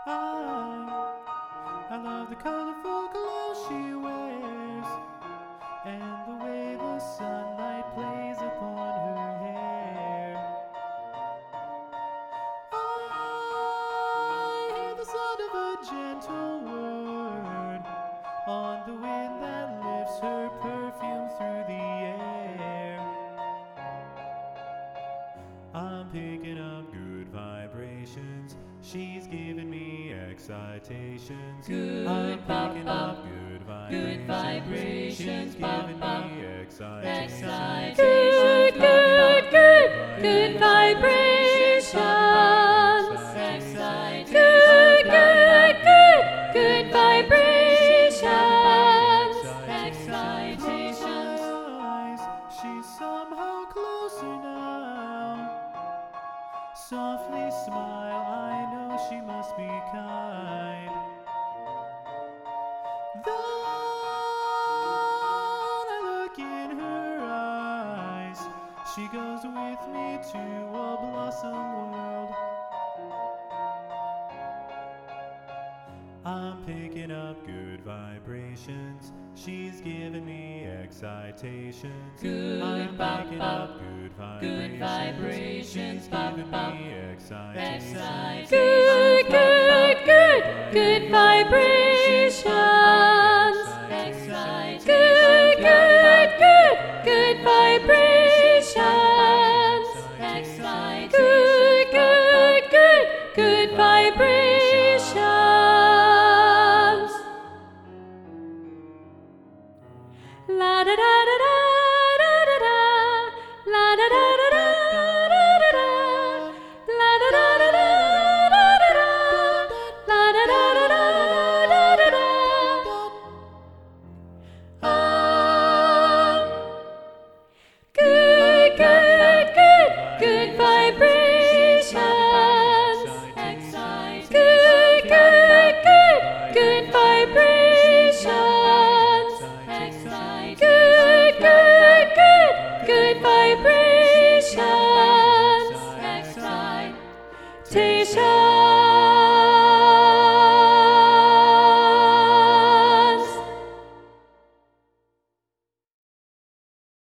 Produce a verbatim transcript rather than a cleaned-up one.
I, I love the colorful clothes she wears, and the way the sunlight plays upon her hair. I hear the sound of a gentle word on the wind that lifts her perfume through the air. I'm picking up good vibrations. She's giving me excitations. Good I'm pop, picking pop. up good Good vibrations. vibrations, She's pop, giving pop. me excitations. Excitations, Good, good, good, good vibrations. Excitations, Good, good, good, good vibrations. Excitations. Excitations. She's somehow closer now. Softly smile, I know she must be kind. Then I look in her eyes. She goes with me to a blossom world. I'm picking up good vibrations. She's giving me excitations. Good I'm pop, picking pop. up good Good vibrations. vibrations, She's pop, giving pop. me excitations. Excitations. Good, good, good, good vibrations. Excitations. Good, good, good, good vibrations. Good, good, good, good vibrations. La da da da da da da da. La da da da da da da da. La da da da da da da da. La da da da da da da da. Ah. Good, good, good, good vibrations. Good, good, good, good vibrations. Good, good, good, good vibrations. Excitations.